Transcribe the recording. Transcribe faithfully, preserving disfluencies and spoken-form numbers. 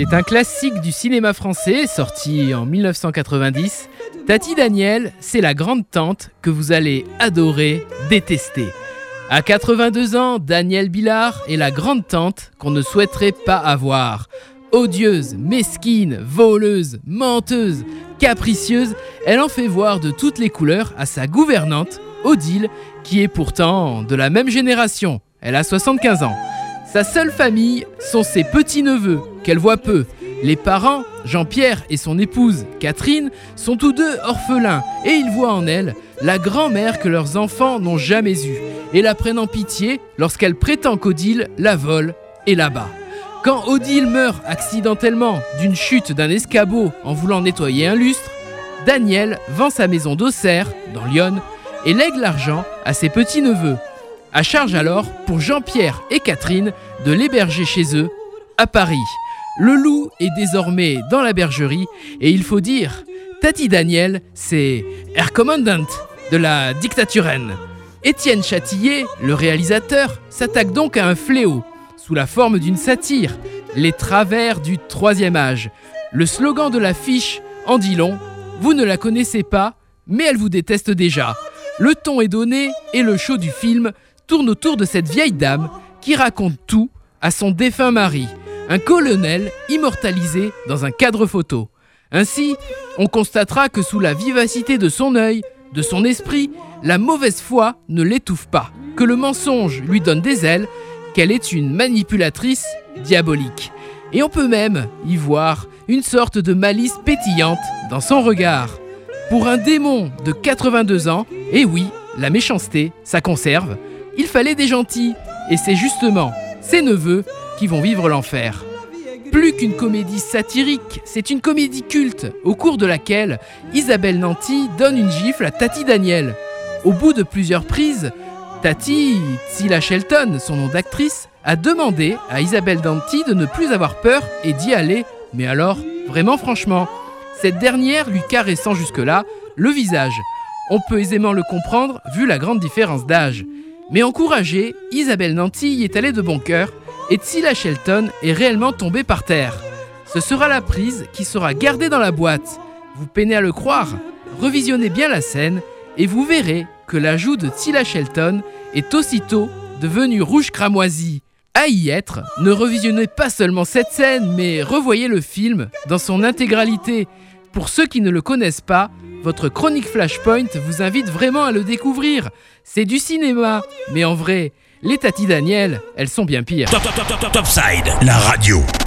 C'est un classique du cinéma français, sorti en dix-neuf cent quatre-vingt-dix. Tati Daniel, c'est la grande tante que vous allez adorer, détester. À quatre-vingt-deux ans, Danielle Billard est la grande tante qu'on ne souhaiterait pas avoir. Odieuse, mesquine, voleuse, menteuse, capricieuse, elle en fait voir de toutes les couleurs à sa gouvernante, Odile, qui est pourtant de la même génération. Elle a soixante-quinze ans. Sa seule famille sont ses petits-neveux, qu'elle voit peu. Les parents, Jean-Pierre et son épouse, Catherine, sont tous deux orphelins et ils voient en elle la grand-mère que leurs enfants n'ont jamais eue et la prennent en pitié lorsqu'elle prétend qu'Odile la vole et la bat. Quand Odile meurt accidentellement d'une chute d'un escabeau en voulant nettoyer un lustre, Daniel vend sa maison d'Auxerre, dans l'Yonne, et lègue l'argent à ses petits-neveux. À charge alors pour Jean-Pierre et Catherine de l'héberger chez eux, à Paris. Le loup est désormais dans la bergerie et il faut dire, Tati Daniel, c'est Herr Kommandant de la dictaturaine. Étienne Châtillier, le réalisateur, s'attaque donc à un fléau, sous la forme d'une satire, les travers du troisième âge. Le slogan de l'affiche en dit long, vous ne la connaissez pas, mais elle vous déteste déjà. Le ton est donné et le show du film tourne autour de cette vieille dame qui raconte tout à son défunt mari, un colonel immortalisé dans un cadre photo. Ainsi, on constatera que sous la vivacité de son œil, de son esprit, la mauvaise foi ne l'étouffe pas, que le mensonge lui donne des ailes, qu'elle est une manipulatrice diabolique. Et on peut même y voir une sorte de malice pétillante dans son regard. Pour un démon de quatre-vingt-deux ans, et oui, la méchanceté, ça conserve, il fallait des gentils, et c'est justement ses neveux qui vont vivre l'enfer. Plus qu'une comédie satirique, c'est une comédie culte, au cours de laquelle Isabelle Nanty donne une gifle à Tati Daniel. Au bout de plusieurs prises, Tati, Tsila Shelton, son nom d'actrice, a demandé à Isabelle Nanty de ne plus avoir peur et d'y aller, mais alors, vraiment franchement, cette dernière lui caressant jusque-là le visage. On peut aisément le comprendre vu la grande différence d'âge. Mais encouragée, Isabelle Nanty y est allée de bon cœur et Tsila Shelton est réellement tombée par terre. Ce sera la prise qui sera gardée dans la boîte. Vous peinez à le croire, revisionnez bien la scène et vous verrez que la joue de Tsila Shelton est aussitôt devenue rouge cramoisi. À y être, ne revisionnez pas seulement cette scène, mais revoyez le film dans son intégralité. Pour ceux qui ne le connaissent pas, votre chronique Flashpoint vous invite vraiment à le découvrir. C'est du cinéma, mais en vrai, les Tati Daniel, elles sont bien pires. Top, top, top, top, Topside, la radio.